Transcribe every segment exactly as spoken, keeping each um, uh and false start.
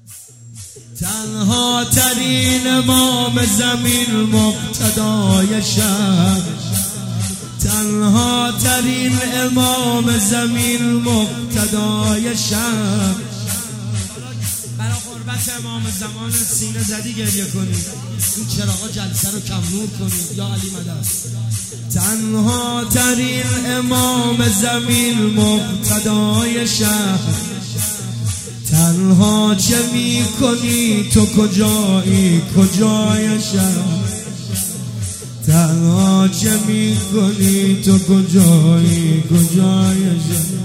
تنها ترین امام زمین مقتدای شب، تنها ترین امام زمین مقتدای شب. برای قربت امام زمان سینه زدی گریه کنید، این چراغا جلسه رو کم نور کنید یا علی مدد. تنها ترین امام زمین مقتدای شب، تنها چه می کنی تو کجایی کجای شب، تنها چه می کنی تو کجایی کجای شب.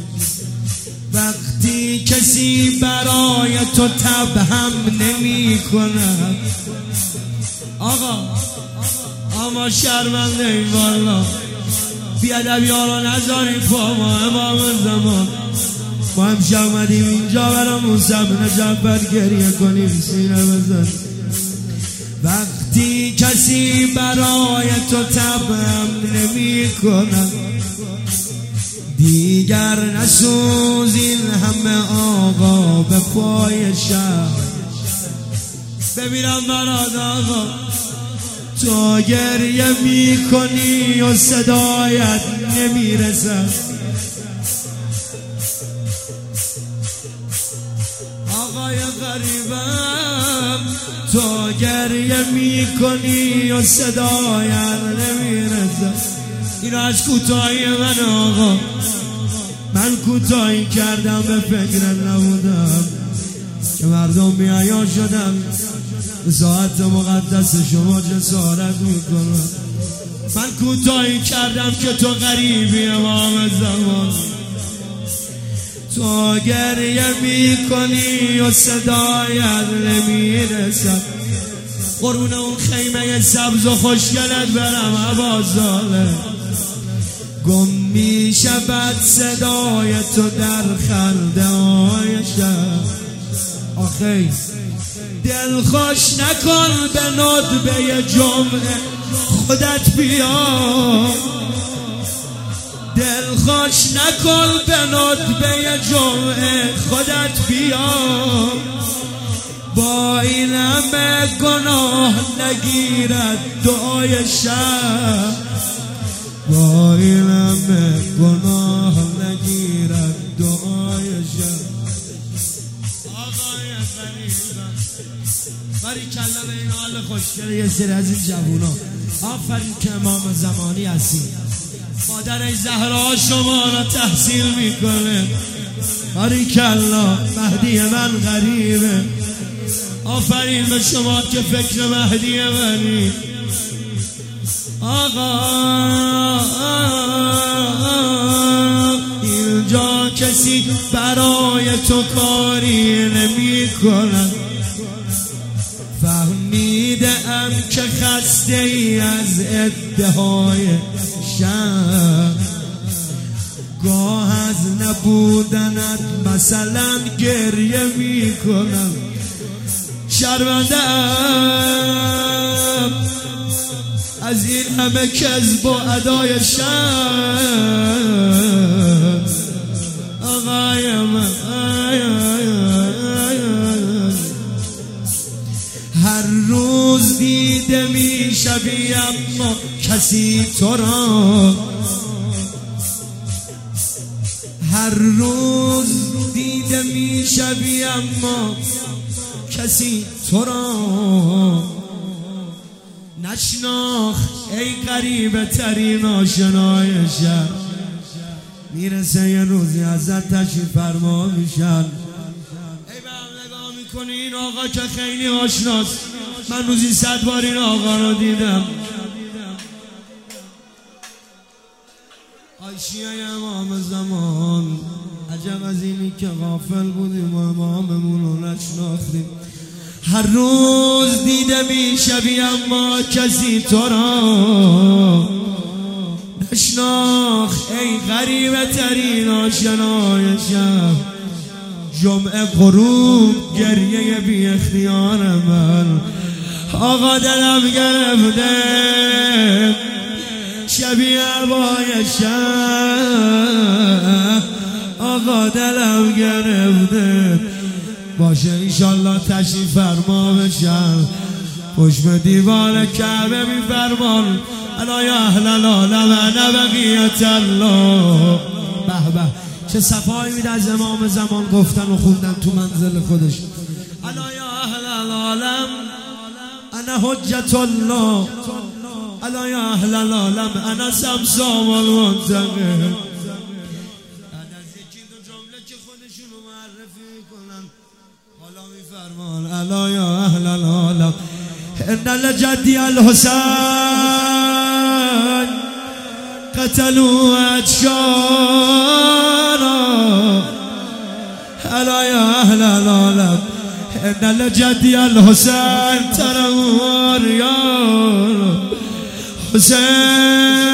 وقتی کسی برای تو تبهم نمی کند، آقا اما شرمنده این والا بیادبی ها را نذاریم پا ما امام زمان. ما هم آمدیم اینجا برای موسی بن جعفر گریه کنیم، سینه بزن. وقتی کسی برای تو تبهم نمی کند، دیگر نسوز این همه آقا به پای شب. ببینم مراد آقا تو گریه می کنی و صدایت نمی رسد. آقای غریبم تو گریه می کنی و صدایت نمی رسد. این از کوتاهی من آقا، من کوتاهی کردم به فکر نبودم که مردم بی‌حیا شدن به ساعت مقدس شما جسارت میکنن. من کوتاهی کردم که تو غریبی امام زمان، تو گریه میکنی و صدایت نمیرسد. قرون اون خیمه سبز و خوشگلت برم عبازاله، گم می شود صدای تو در خنده های شب. آخی دل خوش نکن به ندبه جمعه خودت بیا، دل خوش نکن به ندبه جمعه خودت بیا. با این همه گناه نگیرد دعای شب، با این همه گناه نگیرد دعای شب. آقای غریبم باریکلا به این حال خوشگل یه سری از این جوونا. آفرین که امام زمانی هستی، مادر زهرا شما را تحصیل میکنه. باریکلا مهدی من غریبه. آفرین به شما که فکر مهدی منی. آقا اینجا کسی برای تو کاری نمی کند. فهمیده ام که خسته ای از ادعای شب، گاه از نبودنت مثلا گریه می کنم. شرمنده ام از این همه کذب و ادای شب. آقای من هر روز دیده می شوی اما کسی تو را، هر روز دیده می شوی اما کسی تو را نشناخت. ای غریبه ترین آشنای شب، میرسه یه روزی ازت تشریف فرما میشن. ای به هم نگاه میکنی این آقا که خیلی آشناست، من روزی صد بار این آقا رو دیدم. عایشی امام زمان، عجب از اینی که غافل بودیم و اماممون رو نشناختیم. هر روز دیده می شوی اما کسی تو را نشناخت. ای غریبه ترین آشنای شب، جمعه غروب گریه بی اختیار من. آقا دلم گرفته شبیه عبای شب، آقا دلم گرفته باشه انشالله تشریف فرما بشن پشم دیوار کعبه می فرمان الا یا اهل العالم انا بقیت الله. به به چه صفایی میده از امام زمان گفتن و خوندن تو منزل خودش. الا یا اهل العالم انا حجت الله الا یا اهل العالم انا سمسام المنتقم. که خودشونو معرفی کنن حالا میفرمان الا یا اهل العالم ان لجدی الحسین قتلوا اتشارا الا یا اهل العالم ان لجدی الحسین تروا یا حسین